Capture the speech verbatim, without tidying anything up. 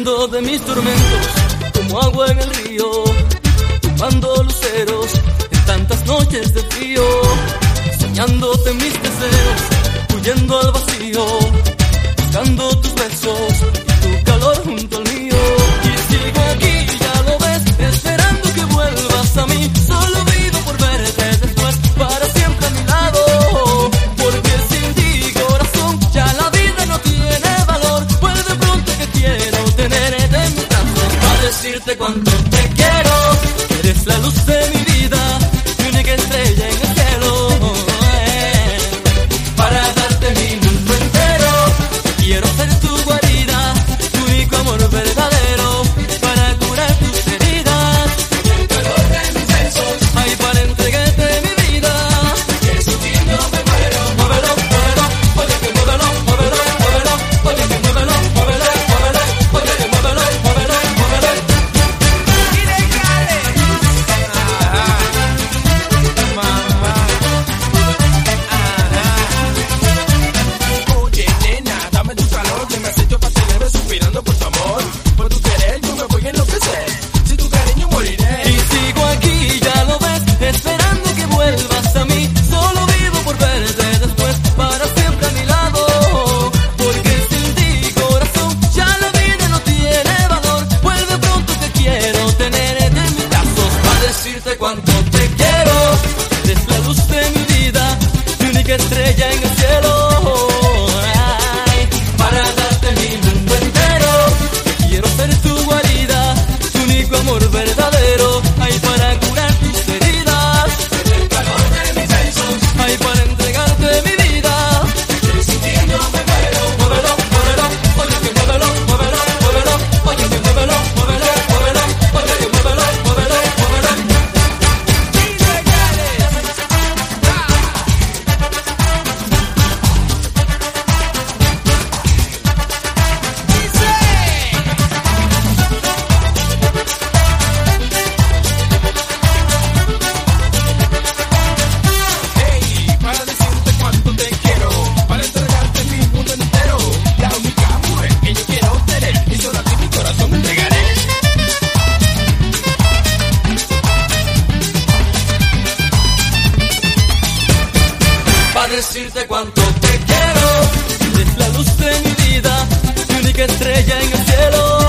huyendo de mis tormentos, como agua en el río, tomando luceros en tantas noches de frío, soñándote mis deseos, huyendo al vacío, buscando tus besos y tu calor junto al mío. Y sigo aquí, ya lo ves, esperando que vuelvas a mí. Solo vivo por verte después, para siempre a mi lado, porque sin ti, corazón, ya la vida no tiene valor. Vuelve pronto que quiero tenerte en mis brazos, para decirte cuánto te quiero. Eres la luz de mi vida, mi única estrella en el cielo, eh, para darte mi mundo entero. Quiero ser tu guarida, tu único amor verdadero, para curar tus heridas, el calor de mis besos, ay, para entregarte mi vida, que sin ti no me muero. Muévelo, muévelo, oye que muévelo, muévelo, muévelo, oye que muévelo, muévelo, muévelo, oye que muévelo, muévelo, muévelo. Oye, nena, dame tu calor, que me acecho pa' tenerme suspirando por tu amor. Por tu querer yo me voy a enloquecer, si tu cariño moriré. Y sigo aquí, ya lo ves, esperando que vuelvas a mí. Solo vivo por verte después, para siempre a mi lado, porque sin ti, corazón, ya la vida no tiene valor. Vuelve pronto que quiero tenerte en mis brazos, para decirte cuánto te quiero. Eres la luz de mi vida, mi única estrella en el cielo, ay, para darte mi mundo entero. Quiero ser tu guarida, tu único amor verdadero, ay, para curar tus heridas, El calor de mis besos, ay, para entregarte mi vida. que sin ti no me muero. Muévelo, muévelo, oye que muévelo, muévelo, muévelo, oye que muévelo, muévelo, muévelo, oye que muévelo, muévelo, muévelo. Hey, para decirte cuánto te quiero, para entregarte mi mundo entero, la única mujer que yo quiero tener, y solo a ti mi corazón me entregaré. Para decirte cuánto te quiero. Eres la luz de mi vida, mi única estrella en el cielo.